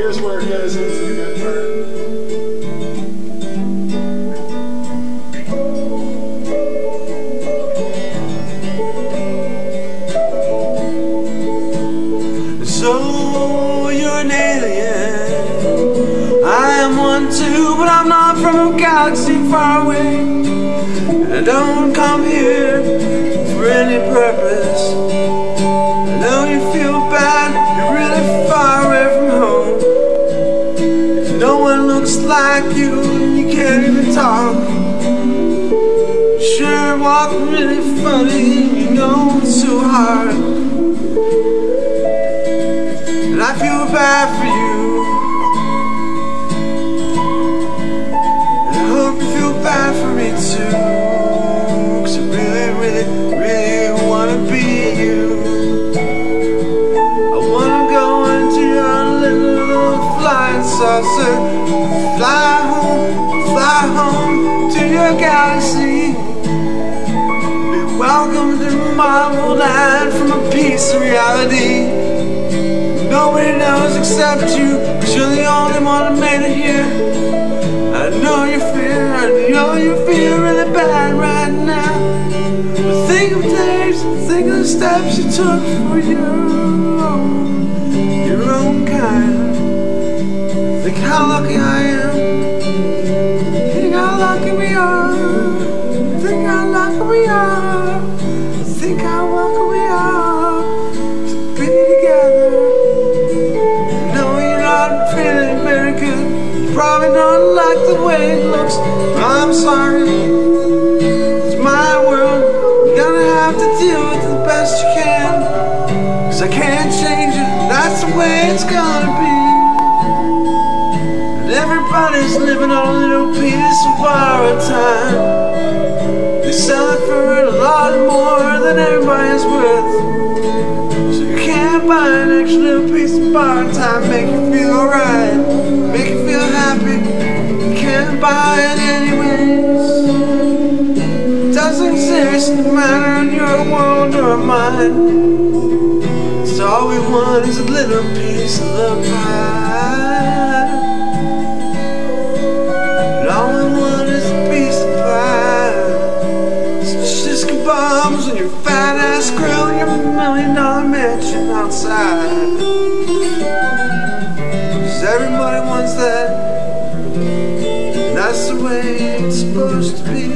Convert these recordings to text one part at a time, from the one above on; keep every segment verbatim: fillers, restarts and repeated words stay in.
here's where it goes into the good part. So you're an alien, I am one too, but I'm not from a galaxy far away. And I don't come here for any purpose. I know you feel bad, you're really far away from home. If no one looks like you and you can't even talk, you sure walk really funny, you know it's so hard. And I feel bad for you, and I hope you feel bad for me too, 'cause I really, really, really wanna be you. I wanna go into your little flying saucer, fly home, fly home to your galaxy. Be welcome to Marvel Land from a piece of reality. Nobody knows except you, 'cause you're the only one that made it here. I know you feel, I know you feel really bad right now. But think of days, think of the steps you took for you, your own kind. Think how lucky I am. Think how lucky we are. Think how lucky we are. Think how lucky we are to be together. Feeling very good. You probably don't like the way it looks. I'm sorry, it's my world. You're gonna have to deal with it the best you can, 'cause I can't change it, that's the way it's gonna be. And everybody's living on a little piece of borrowed time. They sell it for a lot more than everybody's worth. So you can't buy an extra little piece of borrowed time, make you feel alright, make you feel happy. You can't buy it anyways. It doesn't exist no matter in your world or mine. So all we want is a little piece of the pie. And all we want is a piece of pie. Some Cisco bombs on your fat ass grill and your million dollar mansion outside. 'Cause everybody wants that, and that's the way it's supposed to be.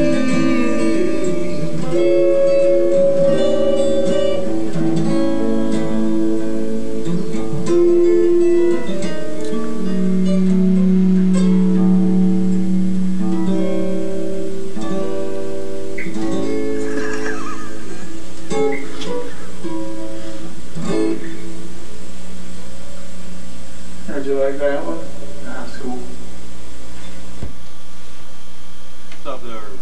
How'd you like that one? That's cool. What's up there?